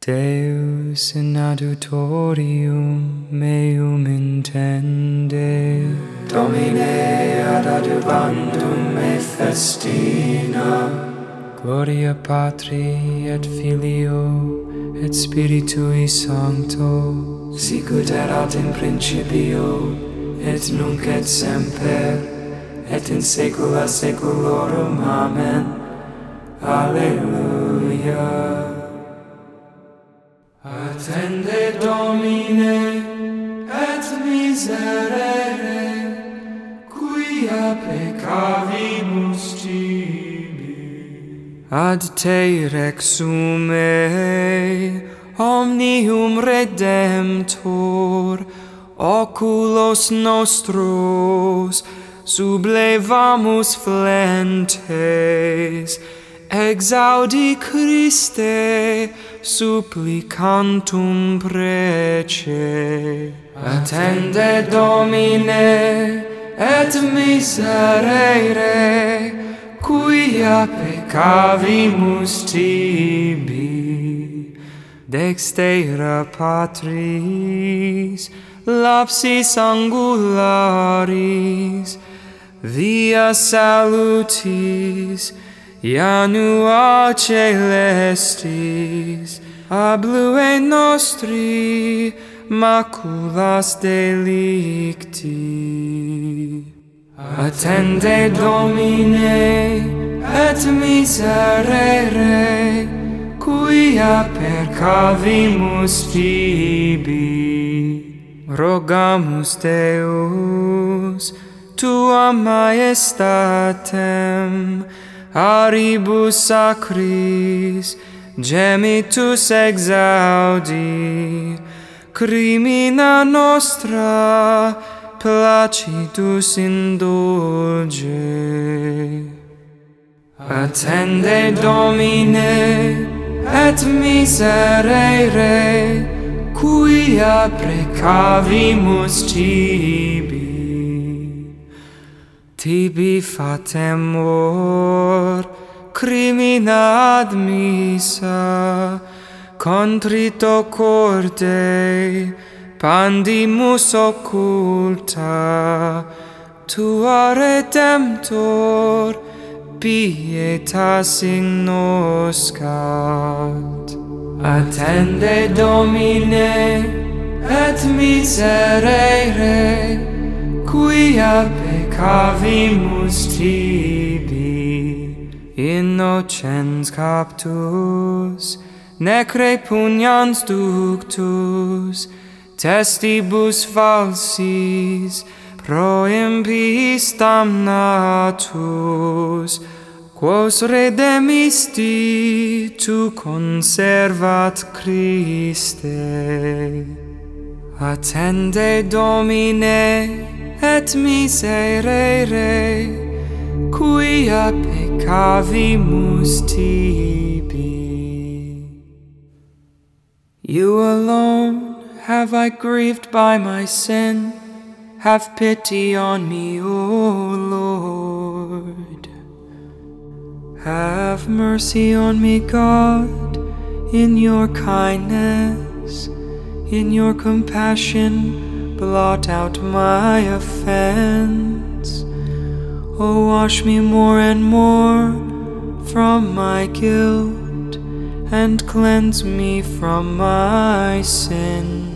Deus in adjutorium meum intende, Domine ad adjuvandum me festina. Gloria Patri et Filio et Spiritui Sancto, sicut erat in principio, et nunc et semper, et in saecula saeculorum. Amen. Alleluia. Attende Domine et miserere, quia peccavimus tibi. Ad te rexume, omnium Redemptor, oculos nostros sublevamus flentes, exaudi Christe supplicantum prece. Attende Domine et miserere, quia peccavimus tibi. Dextera Patris, lapsis angularis, via salutis, janua celestis, ablue nostri maculas delicti. Attende Domine et miserere, quia peccavimus tibi. Rogamus Deus, tua maestatem, aribus sacris, gemitus exaudi, crimina nostra placidus indulge. Attende Domine et miserere, quia peccavimus tibi. Tibi fatemur, crimina admissa, contrito corde, pandimus occulta, tua Redemptor, pietas ignoscat. Attende Domine et miserere, quia peccavimus tibi. Innocens captus, nec repugnans ductus, testibus falsis, pro impiis damnatus, quos redemisti tu conservat Christe. Attende Domine et miserere, quia peccavimus tibi. You alone have I grieved by my sin. Have pity on me, O Lord. Have mercy on me, God, in your kindness. In your compassion, blot out my offense. Oh, wash me more and more from my guilt, and cleanse me from my sin.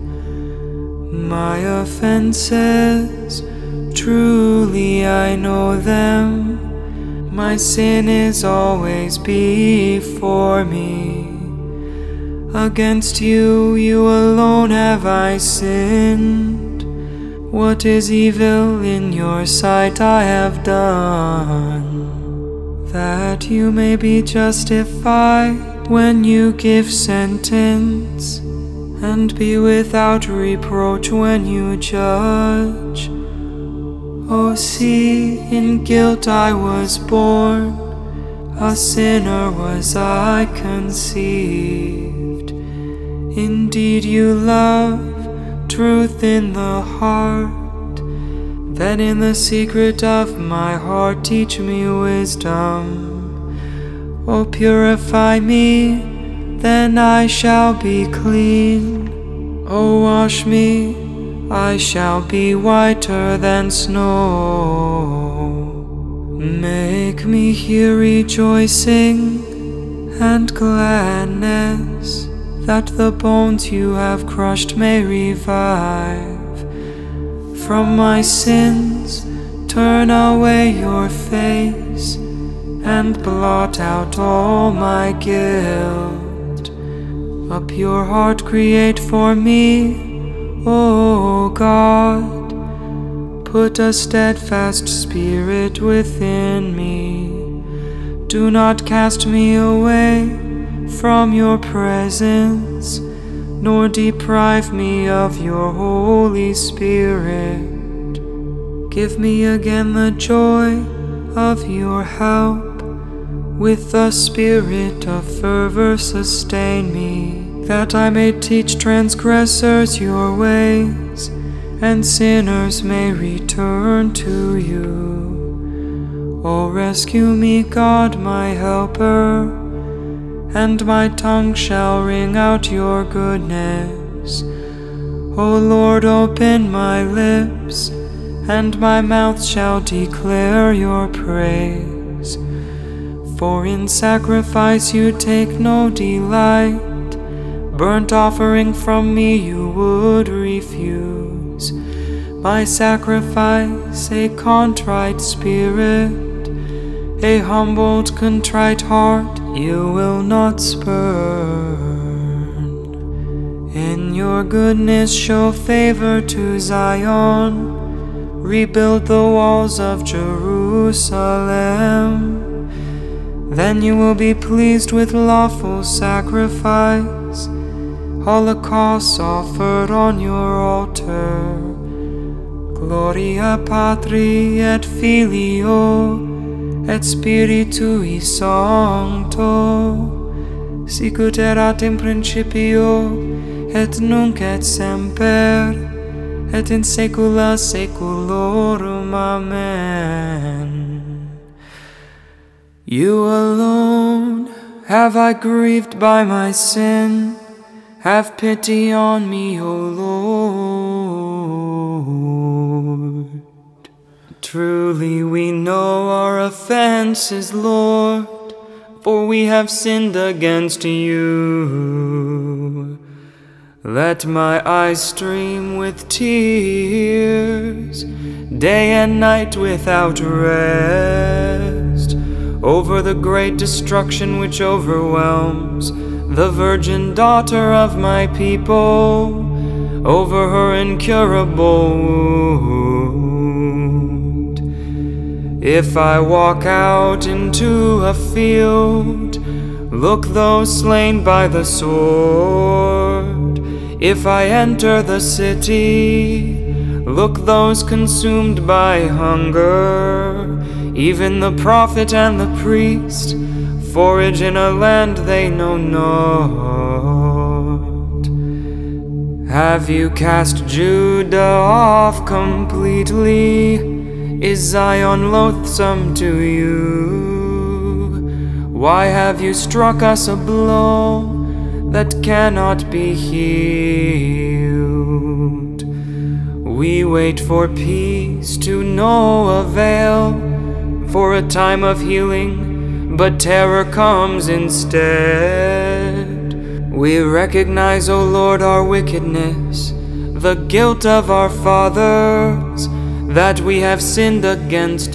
My offenses, truly I know them. My sin is always before me. Against you, you alone have I sinned. What is evil in your sight I have done, that you may be justified when you give sentence, and be without reproach when you judge. Oh, see, in guilt I was born, a sinner was I conceived. Indeed you love truth in the heart, then in the secret of my heart teach me wisdom. Oh, purify me then I shall be clean. O wash me, I shall be whiter than snow. Make me hear rejoicing and gladness, that the bones you have crushed may revive. From my sins turn away your face, and blot out all my guilt. A pure heart create for me, O God. Put a steadfast spirit within me. Do not cast me away from your presence, nor deprive me of your Holy Spirit. Give me again the joy of your help. With the spirit of fervor sustain me, that I may teach transgressors your ways, and sinners may return to you. O rescue me, God, my helper, and my tongue shall ring out your goodness. O Lord, open my lips, and my mouth shall declare your praise. For in sacrifice you take no delight, burnt offering from me you would refuse. My sacrifice, a contrite spirit, a humbled, contrite heart, you will not spurn. In your goodness show favor to Zion, rebuild the walls of Jerusalem. Then you will be pleased with lawful sacrifice, holocausts offered on your altar. Gloria Patri et Filio et Spiritui Sancto, sicut erat in principio, et nunc et semper, et in saecula saeculorum. Amen. You alone have I grieved by my sin. Have pity on me, O Lord. Truly we know our offenses, Lord, for we have sinned against you. Let my eyes stream with tears, day and night without rest, over the great destruction which overwhelms the virgin daughter of my people, over her incurable wound. If I walk out into a field, look those slain by the sword. If I enter the city, look those consumed by hunger. Even the prophet and the priest forage in a land they know not. Have you cast Judah off completely? Is Zion loathsome to you? Why have you struck us a blow that cannot be healed? We wait for peace to no avail, for a time of healing, but terror comes instead. We recognize, O Lord, our wickedness, the guilt of our fathers, that we have sinned against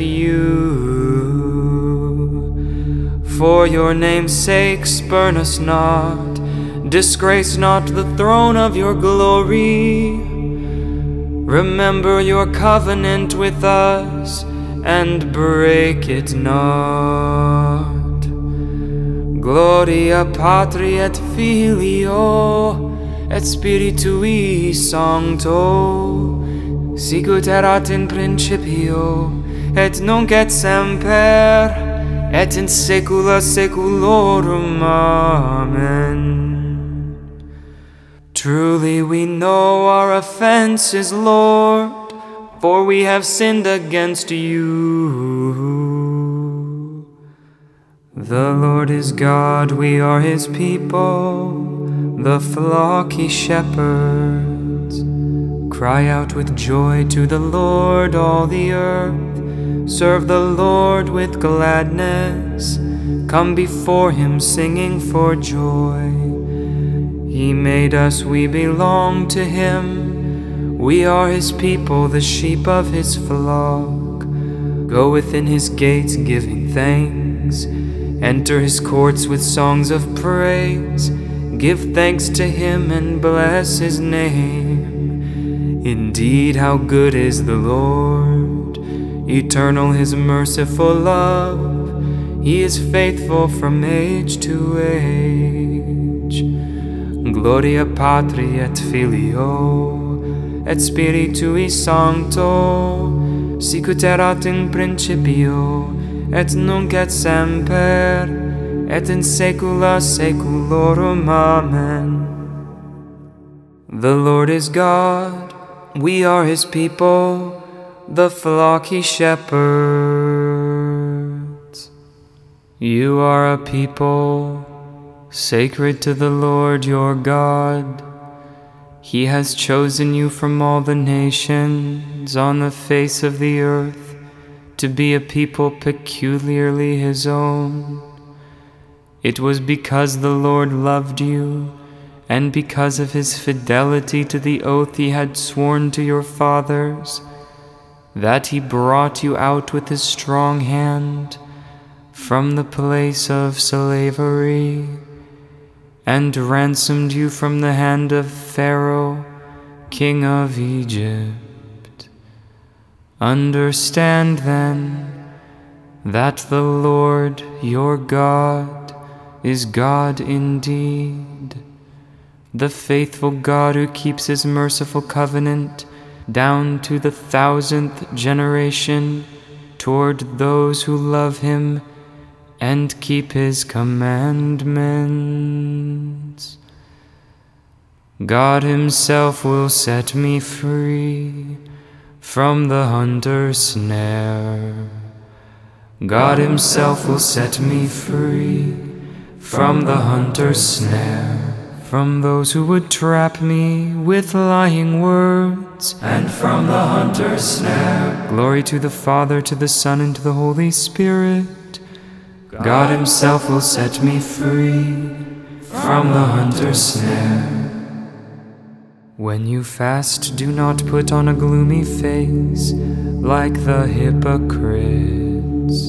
you. For your name's sake, spurn us not, disgrace not the throne of your glory. Remember your covenant with us, and break it not. Gloria Patri et Filio et Spiritui Sancto, sicut erat in principio, et nunc et semper, et in saecula saeculorum. Amen. Truly we know our offenses, Lord, for we have sinned against you. The Lord is God, we are his people, the flock he shepherds. Cry out with joy to the Lord, all the earth. Serve the Lord with gladness. Come before him singing for joy. He made us, we belong to him. We are his people, the sheep of his flock. Go within his gates giving thanks. Enter his courts with songs of praise. Give thanks to him and bless his name. Indeed, how good is the Lord, eternal his merciful love. He is faithful from age to age. Gloria Patri et Filio et Spiritui Sancto, sicut erat in principio et nunc et semper, et in saecula saeculorum. Amen. The Lord is God, we are his people, the flock he shepherds. You are a people sacred to the Lord your God. He has chosen you from all the nations on the face of the earth to be a people peculiarly his own. It was because the Lord loved you, and because of his fidelity to the oath he had sworn to your fathers, that he brought you out with his strong hand from the place of slavery, and ransomed you from the hand of Pharaoh, king of Egypt. Understand then that the Lord your God is God indeed, the faithful God who keeps his merciful covenant down to the 1,000th generation toward those who love him and keep his commandments. God himself will set me free from the hunter's snare. God himself will set me free from the hunter's snare, from those who would trap me with lying words, and from the hunter's snare. Glory to the Father, to the Son, and to the Holy Spirit. God himself will set me free from the hunter's snare. When you fast, do not put on a gloomy face like the hypocrites.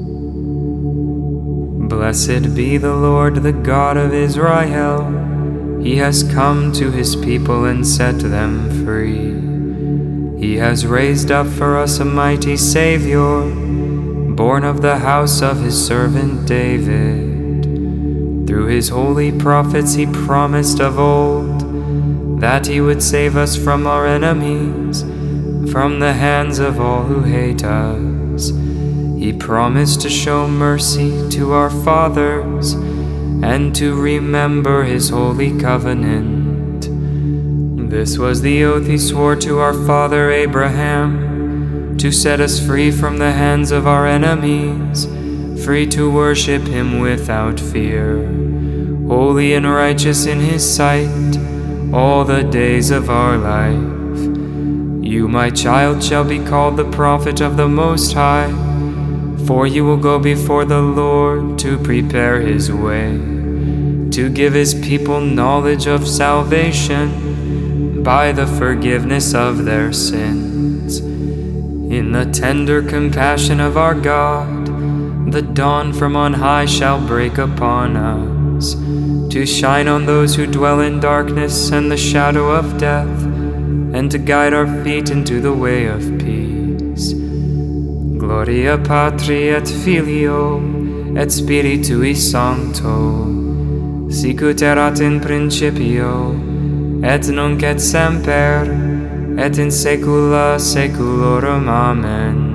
Blessed be the Lord, the God of Israel. He has come to his people and set them free. He has raised up for us a mighty Savior, born of the house of his servant David. Through his holy prophets he promised of old that he would save us from our enemies, from the hands of all who hate us. He promised to show mercy to our fathers and to remember his holy covenant. This was the oath he swore to our father Abraham, to set us free from the hands of our enemies, free to worship him without fear, holy and righteous in his sight all the days of our life. You, my child, shall be called the prophet of the Most High, for you will go before the Lord to prepare his way, to give his people knowledge of salvation by the forgiveness of their sins. In the tender compassion of our God, the dawn from on high shall break upon us, to shine on those who dwell in darkness and the shadow of death, and to guide our feet into the way of peace. Gloria Patri et Filio et Spiritui Sancto, sicut erat in principio, et nunc et semper, et in saecula saeculorum. Amen.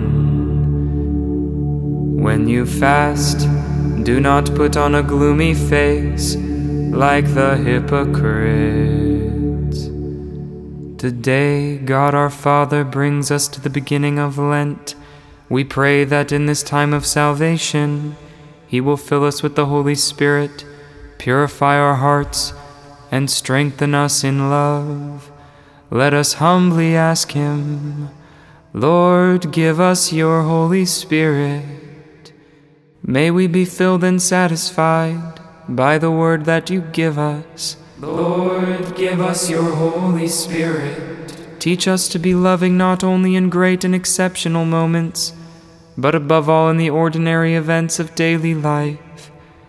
When you fast, do not put on a gloomy face like the hypocrites. Today, God our Father brings us to the beginning of Lent. We pray that in this time of salvation, He will fill us with the Holy Spirit, purify our hearts, and strengthen us in love. Let us humbly ask Him, Lord, give us your Holy Spirit. May we be filled and satisfied by the word that you give us. Lord, give us your Holy Spirit. Teach us to be loving not only in great and exceptional moments, but above all in the ordinary events of daily life.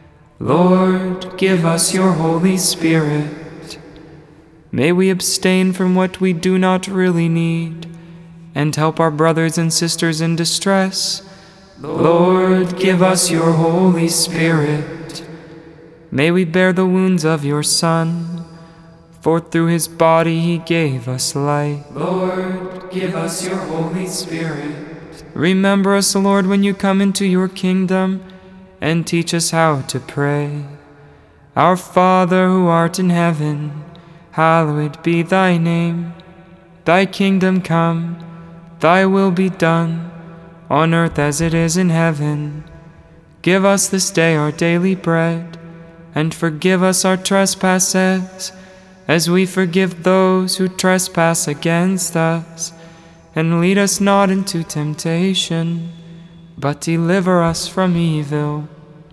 Lord, give us your Holy Spirit. May we abstain from what we do not really need, and help our brothers and sisters in distress. Lord, give us your Holy Spirit. May we bear the wounds of your Son, for through his body he gave us life. Lord, give us your Holy Spirit. Remember us, Lord, when you come into your kingdom, and teach us how to pray. Our Father who art in heaven, hallowed be thy name. Thy kingdom come, thy will be done, on earth as it is in heaven. Give us this day our daily bread, and forgive us our trespasses, as we forgive those who trespass against us. And lead us not into temptation, but deliver us from evil.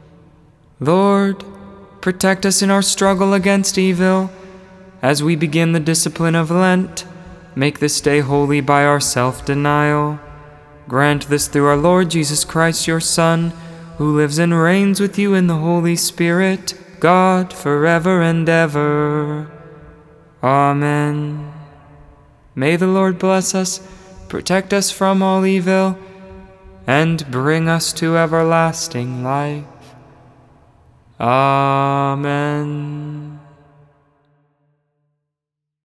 Lord, protect us in our struggle against evil. As we begin the discipline of Lent, make this day holy by our self-denial. Grant this through our Lord Jesus Christ, your Son, who lives and reigns with you in the Holy Spirit, God, forever and ever. Amen. May the Lord bless us, protect us from all evil, and bring us to everlasting life. Amen.